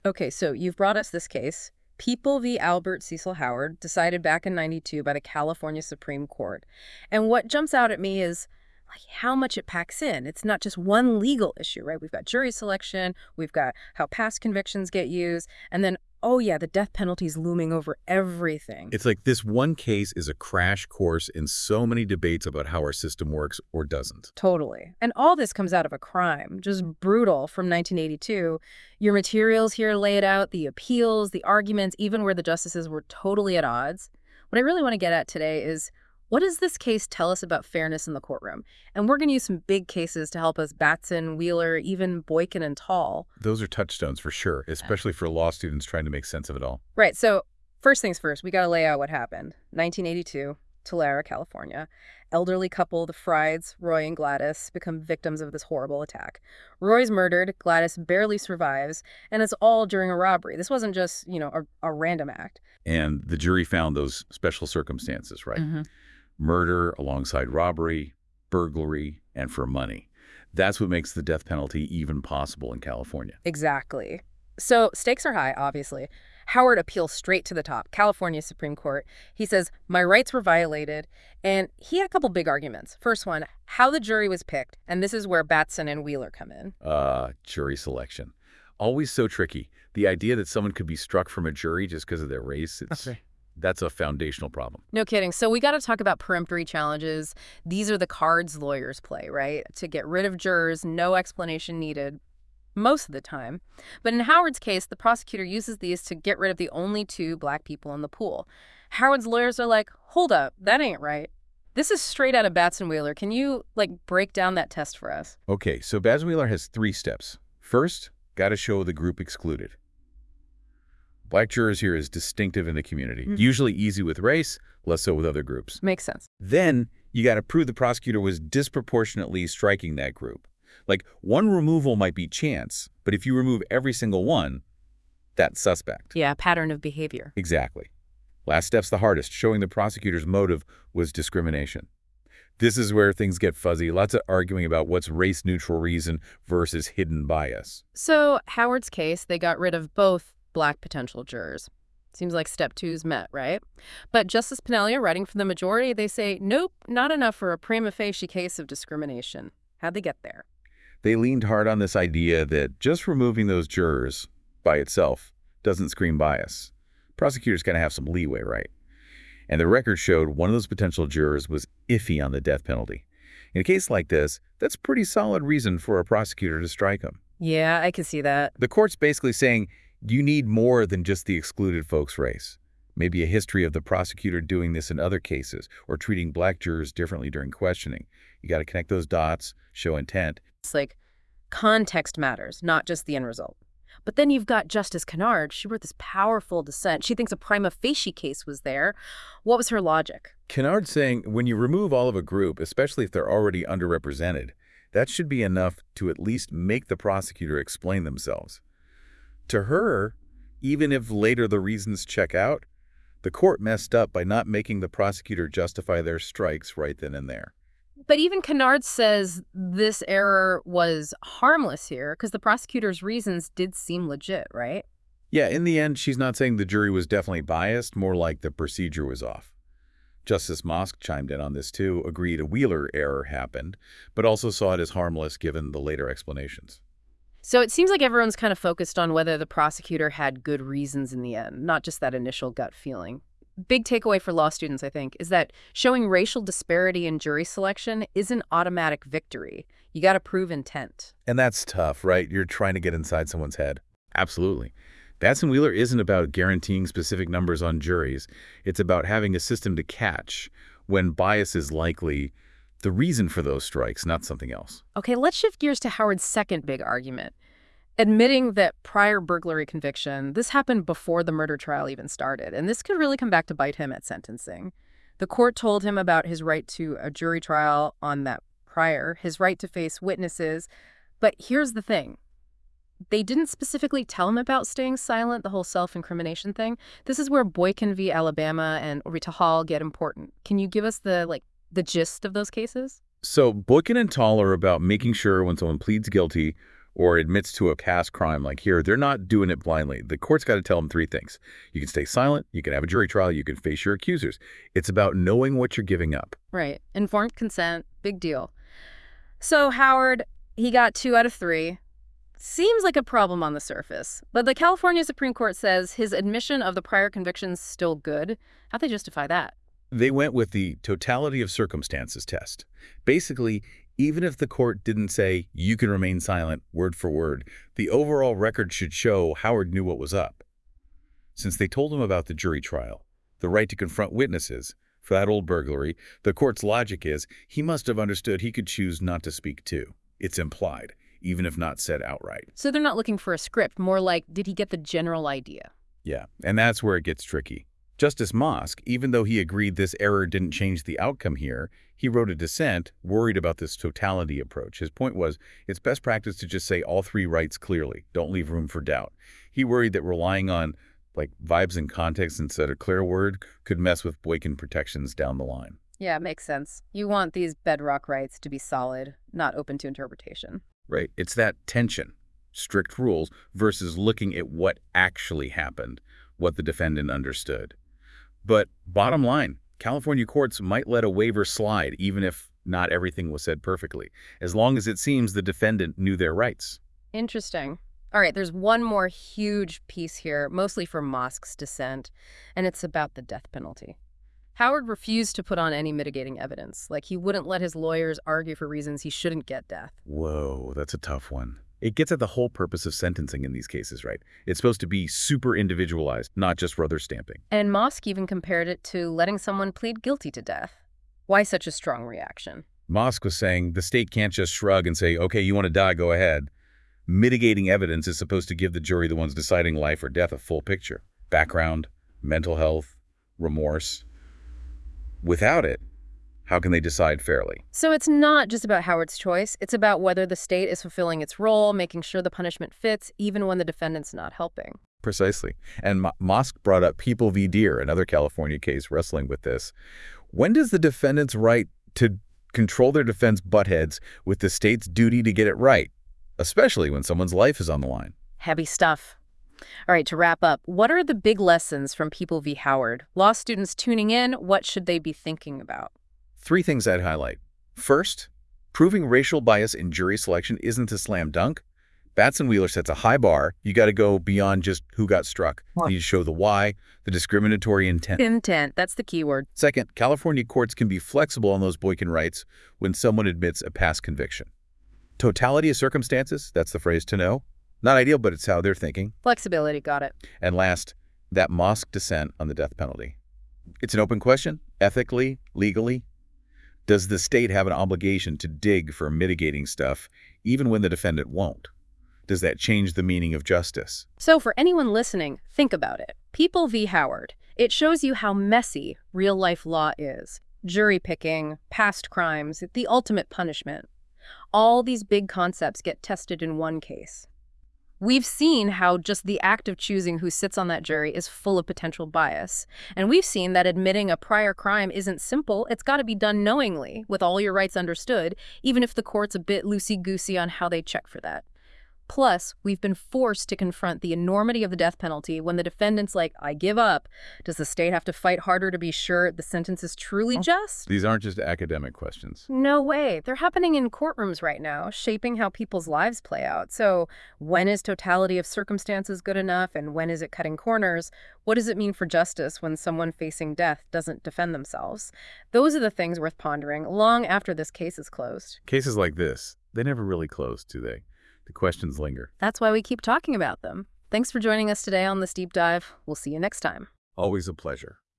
Okay, so you've brought us this case. People v. Albert Cecil Howard, decided back in 92 by the California Supreme Court. And what jumps out at me is like how much it packs in. It's not just one legal issue, right? We've got jury selection, we've got how past convictions get used, and then, oh yeah, the death penalty's looming over everything. It's like this one case is a crash course in so many debates about how our system works or doesn't. Totally. And all this comes out of a crime, just brutal from 1982. Your materials here lay it out, the appeals, the arguments, even where the justices were totally at odds. What I really want to get at today is what does this case tell us about fairness in the courtroom? And we're going to use some big cases to help us: Batson, Wheeler, even Boykin and Tall. Those are touchstones for sure, especially for law students trying to make sense of it all. Right. So first things first, we got to lay out what happened. 1982, Tulare, California. Elderly couple, the Frieds, Roy and Gladys, become victims of this horrible attack. Roy's murdered, Gladys barely survives, and it's all during a robbery. This wasn't just, a random act. And the jury found those special circumstances, right? Mm-hmm. Murder alongside robbery, burglary, and for money. That's what makes the death penalty even possible in California. Exactly. So stakes are high, obviously. Howard appeals straight to the top, California Supreme Court. He says, my rights were violated, and he had a couple big arguments. First one, how the jury was picked, and this is where Batson and Wheeler come in. Jury selection. Always so tricky. The idea that someone could be struck from a jury just because of their race, that's a foundational problem. No kidding. So we got to talk about peremptory challenges. These are the cards lawyers play, right? To get rid of jurors, no explanation needed most of the time. But in Howard's case, the prosecutor uses these to get rid of the only two black people in the pool. Howard's lawyers are like, hold up, that ain't right. This is straight out of Batson Wheeler. Can you, break down that test for us? Okay, so Batson Wheeler has 3 steps. First, got to show the group excluded. Black jurors here is distinctive in the community. Usually easy with race, less so with other groups. Makes sense. Then you got to prove the prosecutor was disproportionately striking that group. Like, one removal might be chance, but if you remove every single one, that's suspect. Yeah, pattern of behavior. Exactly. Last step's the hardest, showing the prosecutor's motive was discrimination. This is where things get fuzzy. Lots of arguing about what's race-neutral reason versus hidden bias. So Howard's case, they got rid of both black potential jurors. Seems like step 2's met, right? But Justice Panelia, writing for the majority, they say, nope, not enough for a prima facie case of discrimination. How'd they get there? They leaned hard on this idea that just removing those jurors by itself doesn't scream bias. Prosecutors gotta have some leeway, right? And the record showed one of those potential jurors was iffy on the death penalty. In a case like this, that's pretty solid reason for a prosecutor to strike him. Yeah, I can see that. The court's basically saying you need more than just the excluded folks' race. Maybe a history of the prosecutor doing this in other cases or treating black jurors differently during questioning. You got to connect those dots, show intent. It's like context matters, not just the end result. But then you've got Justice Kennard. She wrote this powerful dissent. She thinks a prima facie case was there. What was her logic? Kennard's saying when you remove all of a group, especially if they're already underrepresented, that should be enough to at least make the prosecutor explain themselves. To her, even if later the reasons check out, the court messed up by not making the prosecutor justify their strikes right then and there. But even Kennard says this error was harmless here because the prosecutor's reasons did seem legit, right? Yeah, in the end, she's not saying the jury was definitely biased, more like the procedure was off. Justice Mosk chimed in on this too, agreed a Wheeler error happened, but also saw it as harmless given the later explanations. So it seems like everyone's kind of focused on whether the prosecutor had good reasons in the end, not just that initial gut feeling. Big takeaway for law students, I think, is that showing racial disparity in jury selection isn't automatic victory. You got to prove intent. And that's tough, right? You're trying to get inside someone's head. Absolutely. Batson Wheeler isn't about guaranteeing specific numbers on juries. It's about having a system to catch when bias is likely the reason for those strikes, not something else. Okay, let's shift gears to Howard's second big argument. Admitting that prior burglary conviction, this happened before the murder trial even started, and this could really come back to bite him at sentencing. The court told him about his right to a jury trial on that prior, his right to face witnesses. But here's the thing. They didn't specifically tell him about staying silent, the whole self-incrimination thing. This is where Boykin v. Alabama and Rita Hall get important. Can you give us the gist of those cases? So Boykin and Tall are about making sure when someone pleads guilty or admits to a past crime like here, they're not doing it blindly. The court's got to tell them three things. You can stay silent, you can have a jury trial, you can face your accusers. It's about knowing what you're giving up. Right. Informed consent, big deal. So Howard, he got 2 out of 3. Seems like a problem on the surface, but the California Supreme Court says his admission of the prior conviction's still good. How'd they justify that? They went with the totality of circumstances test. Basically, even if the court didn't say, you can remain silent, word for word, the overall record should show Howard knew what was up. Since they told him about the jury trial, the right to confront witnesses, for that old burglary, the court's logic is he must have understood he could choose not to speak too. It's implied, even if not said outright. So they're not looking for a script, more like, did he get the general idea? Yeah, and that's where it gets tricky. Justice Mosk, even though he agreed this error didn't change the outcome here, he wrote a dissent worried about this totality approach. His point was, it's best practice to just say all 3 rights clearly. Don't leave room for doubt. He worried that relying on vibes and context instead of clear word could mess with Boykin protections down the line. Yeah, makes sense. You want these bedrock rights to be solid, not open to interpretation. Right. It's that tension, strict rules versus looking at what actually happened, what the defendant understood. But bottom line, California courts might let a waiver slide even if not everything was said perfectly, as long as it seems the defendant knew their rights. Interesting. All right, there's one more huge piece here, mostly for Mosk's dissent, and it's about the death penalty. Howard refused to put on any mitigating evidence, like he wouldn't let his lawyers argue for reasons he shouldn't get death. Whoa, that's a tough one. It gets at the whole purpose of sentencing in these cases, right? It's supposed to be super individualized, not just rubber stamping. And Mosk even compared it to letting someone plead guilty to death. Why such a strong reaction? Mosk was saying the state can't just shrug and say, okay, you want to die, go ahead. Mitigating evidence is supposed to give the jury, the ones deciding life or death, a full picture. Background, mental health, remorse. Without it, how can they decide fairly? So it's not just about Howard's choice. It's about whether the state is fulfilling its role, making sure the punishment fits, even when the defendant's not helping. Precisely. And Mosk brought up People v. Deere, another California case wrestling with this. When does the defendant's right to control their defense butt heads with the state's duty to get it right, especially when someone's life is on the line? Heavy stuff. All right, to wrap up, what are the big lessons from People v. Howard? Law students tuning in, what should they be thinking about? 3 things I'd highlight. First, proving racial bias in jury selection isn't a slam dunk. Batson Wheeler sets a high bar. You got to go beyond just who got struck. You need to show the why, the discriminatory intent. Intent, that's the key word. Second, California courts can be flexible on those Boykin rights when someone admits a past conviction. Totality of circumstances, that's the phrase to know. Not ideal, but it's how they're thinking. Flexibility, got it. And last, that Mosk dissent on the death penalty. It's an open question, ethically, legally. Does the state have an obligation to dig for mitigating stuff, even when the defendant won't? Does that change the meaning of justice? So for anyone listening, think about it. People v. Howard. It shows you how messy real-life law is. Jury picking, past crimes, the ultimate punishment. All these big concepts get tested in one case. We've seen how just the act of choosing who sits on that jury is full of potential bias. And we've seen that admitting a prior crime isn't simple. It's got to be done knowingly, with all your rights understood, even if the court's a bit loosey-goosey on how they check for that. Plus, we've been forced to confront the enormity of the death penalty when the defendant's like, I give up. Does the state have to fight harder to be sure the sentence is truly just? These aren't just academic questions. No way. They're happening in courtrooms right now, shaping how people's lives play out. So when is totality of circumstances good enough, and when is it cutting corners? What does it mean for justice when someone facing death doesn't defend themselves? Those are the things worth pondering long after this case is closed. Cases like this, they never really close, do they? The questions linger. That's why we keep talking about them. Thanks for joining us today on this deep dive. We'll see you next time. Always a pleasure.